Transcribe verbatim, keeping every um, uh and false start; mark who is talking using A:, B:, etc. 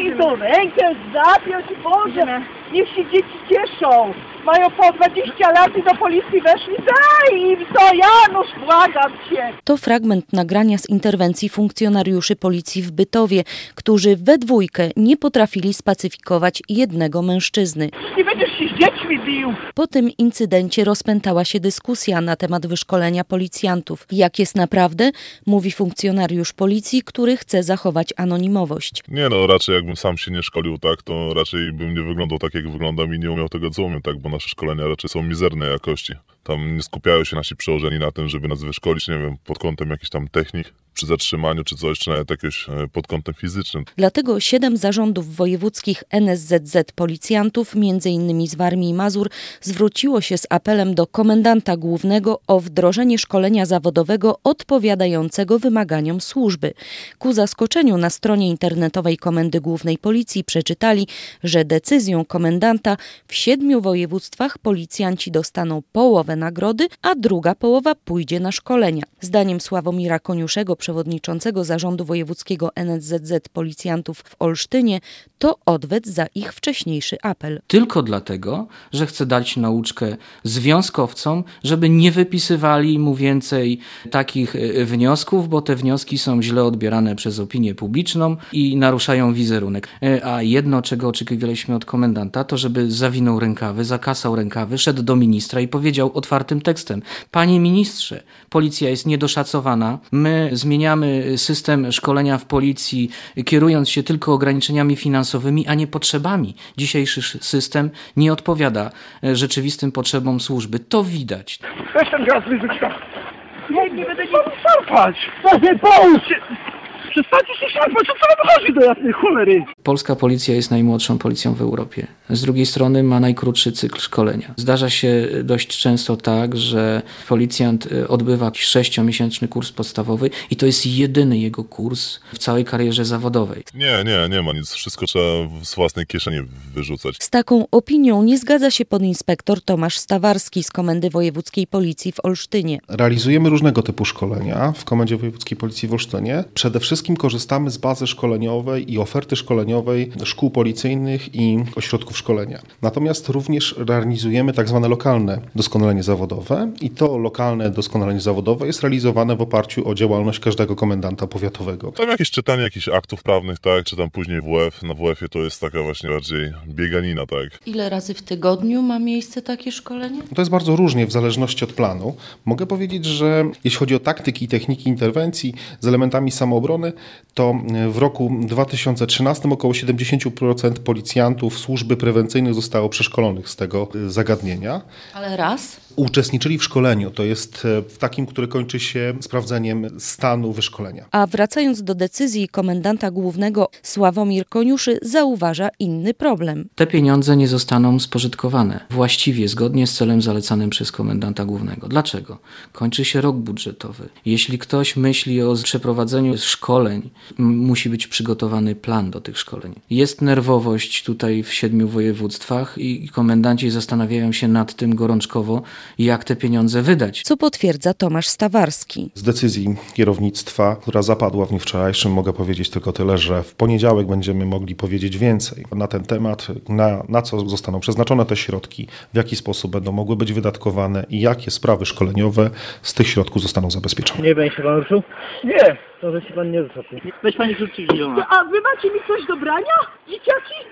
A: i to rękę zapiąć, Boże, niech się dzieci cieszą. Mają po dwadzieścia lat i do policji weszli, daj im to, Janusz, błagam cię.
B: To fragment nagrania z interwencji funkcjonariuszy policji w Bytowie, którzy we dwójkę nie potrafili spacyfikować jednego mężczyzny.
A: Nie będziesz się z dziećmi bił.
B: Po tym incydencie rozpętała się dyskusja na temat wyszkolenia policjantów. Jak jest naprawdę, mówi funkcjonariusz policji, który chce zachować anonimowość.
C: Nie no, raczej jakbym sam się nie szkolił tak, to raczej bym nie wyglądał tak, jak wyglądam i nie umiał tego, co umiem, tak, bo nasze szkolenia raczej są mizernej jakości. Tam nie skupiają się nasi przełożeni na tym, żeby nas wyszkolić, nie wiem, pod kątem jakichś tam technik przy zatrzymaniu czy coś, czy nawet jakieś pod kątem fizycznym.
B: Dlatego siedem zarządów wojewódzkich N S Z Z policjantów, między innymi z Warmii i Mazur, zwróciło się z apelem do komendanta głównego o wdrożenie szkolenia zawodowego odpowiadającego wymaganiom służby. Ku zaskoczeniu na stronie internetowej Komendy Głównej Policji przeczytali, że decyzją komendanta w siedmiu województwach policjanci dostaną połowę nagrody, a druga połowa pójdzie na szkolenia. Zdaniem Sławomira Koniuszego, przewodniczącego Zarządu Wojewódzkiego N S Z Z Policjantów w Olsztynie, to odwet za ich wcześniejszy apel.
D: Tylko dlatego, że chce dać nauczkę związkowcom, żeby nie wypisywali mu więcej takich wniosków, bo te wnioski są źle odbierane przez opinię publiczną i naruszają wizerunek. A jedno, czego oczekiwaliśmy od komendanta, to żeby zawinął rękawy, zakasał rękawy, szedł do ministra i powiedział otwartym tekstem: panie ministrze, policja jest niedoszacowana, my zmieniamy system szkolenia w policji, kierując się tylko ograniczeniami finansowymi, a nie potrzebami. Dzisiejszy system nie odpowiada rzeczywistym potrzebom służby. To widać.
A: Weź ten gaz wyzuć. Nie, nie będę nie szarpać. Proszę, połóż się. Przestańcie się szarpać, o co wam chodzi do jasnej cholery?
D: Polska policja jest najmłodszą policją w Europie. Z drugiej strony ma najkrótszy cykl szkolenia. Zdarza się dość często tak, że policjant odbywa sześciomiesięczny kurs podstawowy i to jest jedyny jego kurs w całej karierze zawodowej.
C: Nie, nie, nie ma nic. Wszystko trzeba z własnej kieszeni wyrzucać.
B: Z taką opinią nie zgadza się podinspektor Tomasz Stawarski z Komendy Wojewódzkiej Policji w Olsztynie.
E: Realizujemy różnego typu szkolenia w Komendzie Wojewódzkiej Policji w Olsztynie. Przede wszystkim korzystamy z bazy szkoleniowej i oferty szkoleniowej szkół policyjnych i ośrodków szkolenia. Natomiast również realizujemy tak zwane lokalne doskonalenie zawodowe i to lokalne doskonalenie zawodowe jest realizowane w oparciu o działalność każdego komendanta powiatowego.
C: Tam jakieś czytanie jakichś aktów prawnych, tak, czy tam później W F. Na W F-ie to jest taka właśnie bardziej bieganina, tak.
B: Ile razy w tygodniu ma miejsce takie szkolenie?
E: To jest bardzo różnie w zależności od planu. Mogę powiedzieć, że jeśli chodzi o taktyki i techniki interwencji z elementami samoobrony, to w roku dwa tysiące trzynastym około siedemdziesiąt procent policjantów służby prewencyjnej zostało przeszkolonych z tego zagadnienia.
B: Ale raz?
E: Uczestniczyli w szkoleniu, to jest w takim, który kończy się sprawdzeniem stanu wyszkolenia.
B: A wracając do decyzji komendanta głównego, Sławomir Koniuszy zauważa inny problem.
D: Te pieniądze nie zostaną spożytkowane właściwie, zgodnie z celem zalecanym przez komendanta głównego. Dlaczego? Kończy się rok budżetowy. Jeśli ktoś myśli o przeprowadzeniu szkoleń, musi być przygotowany plan do tych szkoleń. Jest nerwowość tutaj w siedmiu województwach i komendanci zastanawiają się nad tym gorączkowo, jak te pieniądze wydać.
B: Co potwierdza Tomasz Stawarski.
E: Z decyzji kierownictwa, która zapadła w dniu wczorajszym, mogę powiedzieć tylko tyle, że w poniedziałek będziemy mogli powiedzieć więcej na ten temat, na, na co zostaną przeznaczone te środki, w jaki sposób będą mogły być wydatkowane i jakie sprawy szkoleniowe z tych środków zostaną zabezpieczone.
A: Nie będzie się pan ruszył? Nie. To, że się pan nie rusza. Weź pani rzucić zielona. A wy macie mi coś do brania, dzieciaki?